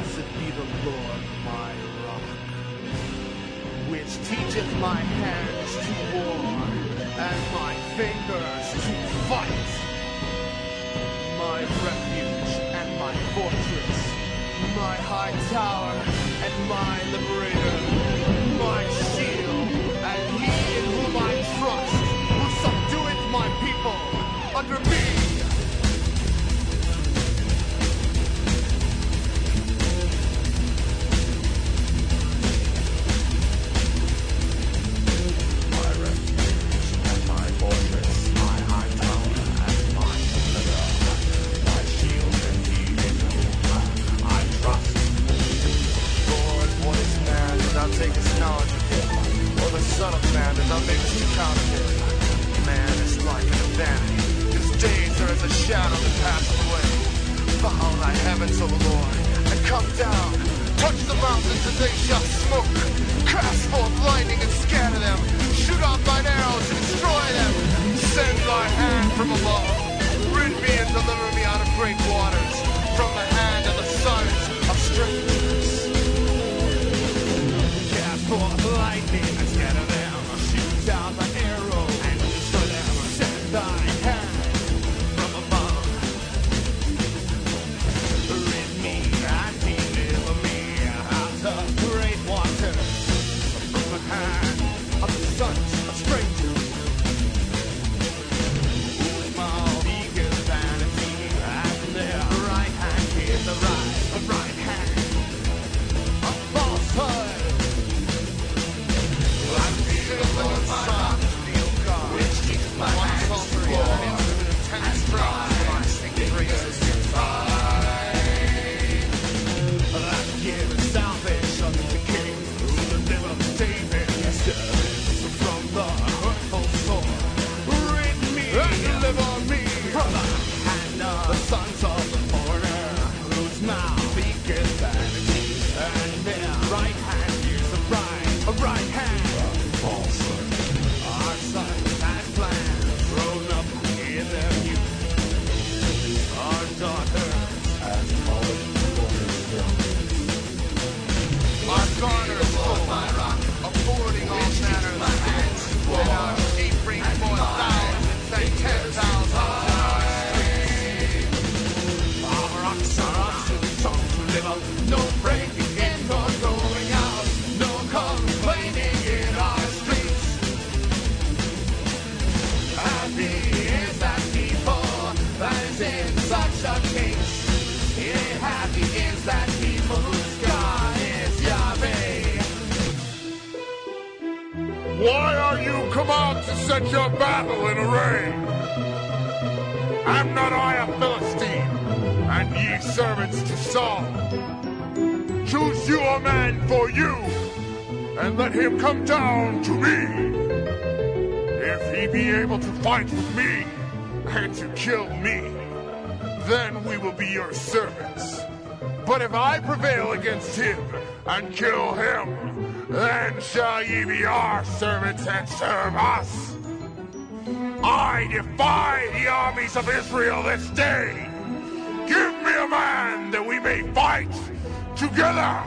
Blessed be the Lord my rock, which teacheth my hands to war, and my fingers to fight. My refuge and my fortress, my high tower and my liberator, my shield, and he in whom I trust, who subdueth my people under me. Why are you come out to set your battle in array? Am not I a Philistine, and ye servants to Saul? Choose you a man for you, and let him come down to me. If he be able to fight with me, and to kill me, then we will be your servants. But if I prevail against him, and kill him, then shall ye be our servants and serve us. I defy the armies of Israel this day. Give me a man that we may fight together.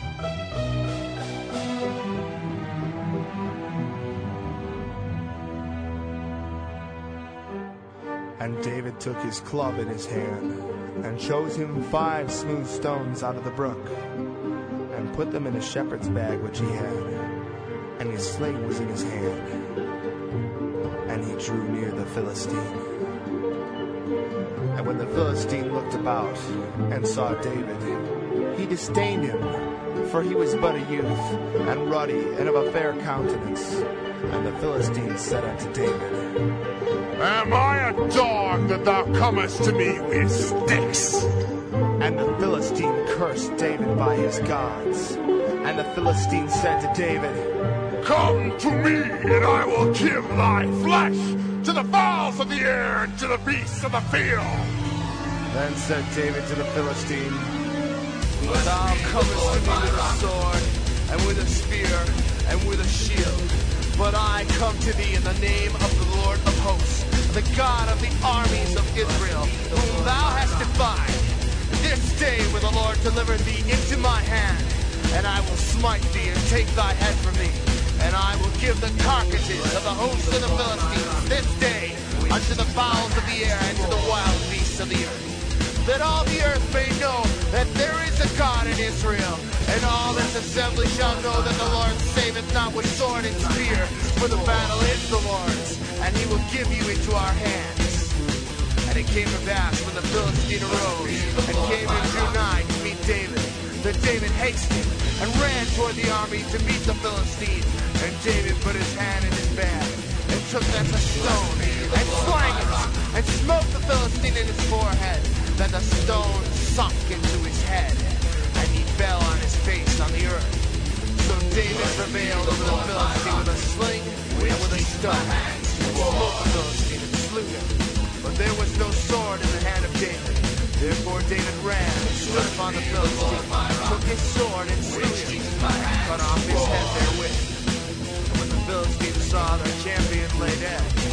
And David took his club in his hand, and chose him 5 smooth stones out of the brook, and put them in a shepherd's bag which he had, and his sling was in his hand. And he drew near the Philistine. And when the Philistine looked about and saw David, he disdained him, for he was but a youth, and ruddy, and of a fair countenance. And the Philistine said unto David, Am I a dog that thou comest to me with sticks? And the Philistine cursed David by his gods. And the Philistine said to David, Come to me, and I will give thy flesh to the fowls of the air and to the beasts of the field. Then said David to the Philistine, Thou comest to me with a sword, and with a spear, and with a shield. But I come to thee in the name of the Lord of hosts, the God of the armies of Israel, whom thou hast defied. This day will the Lord deliver thee into my hand, and I will smite thee and take thy head from thee. And I will give the carcasses of the hosts of the Philistines this day unto the fowls of the air and to the wild beasts of the earth, that all the earth may know that there is a God in Israel. And all this assembly shall know that the Lord saveth not with sword and spear, for the battle is the Lord's, and he will give you into our hands. And it came to pass when the Philistine arose and came and drew nigh to meet David, that David hasted and ran toward the army to meet the Philistine. And David put his hand in his bag and took thence a stone and slang it and smote the Philistine in his forehead, that the stone sunk into his head, and he fell on his face on the earth. So David prevailed over the Philistine with a sling and with a stone, and smote the Philistine and slew him. But there was no sword in the hand of David. Therefore David ran and stood upon the Philistine, took his sword and slew him, and cut off his head therewith. And when the Philistines saw their champion lay dead,